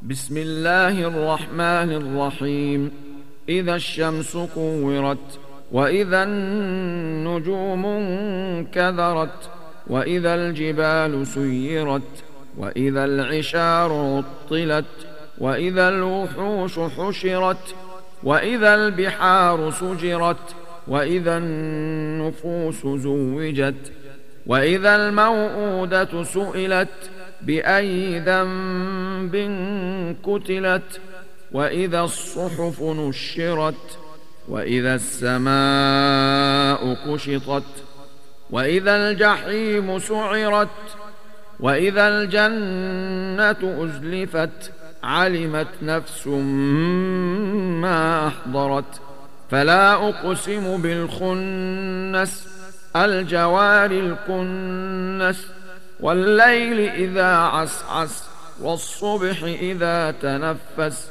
بسم الله الرحمن الرحيم. إذا الشمس كورت، وإذا النجوم انكدرت، وإذا الجبال سيرت، وإذا العشار عطلت، وإذا الوحوش حشرت، وإذا البحار سجرت، وإذا النفوس زوجت، وإذا الموءودة سئلت بأي ذنب قتلت، وإذا الصحف نشرت، وإذا السماء كشطت، وإذا الجحيم سعرت، وإذا الجنة أزلفت، علمت نفس ما أحضرت. فلا أقسم بالخنس، الجوار الكنس، والليل إذا عسعس، والصبح إذا تنفس،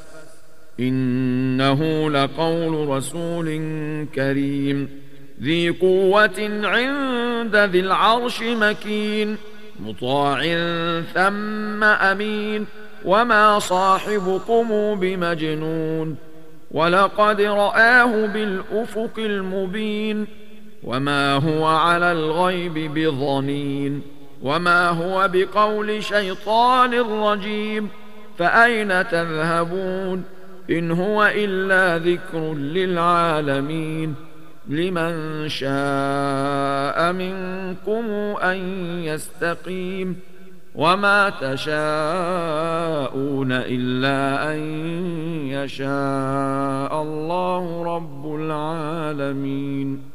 إنه لقول رسول كريم ذي قوة عند ذي العرش مكين، مطاع ثم أمين، وما صاحبكم بمجنون، ولقد رآه بالأفق المبين، وما هو على الغيب بضنين، وما هو بقول شيطان رجيم. فأين تذهبون؟ إن هو إلا ذكر للعالمين. لمن شاء منكم أن يستقيم، وما تشاءون إلا أن يشاء الله رب العالمين.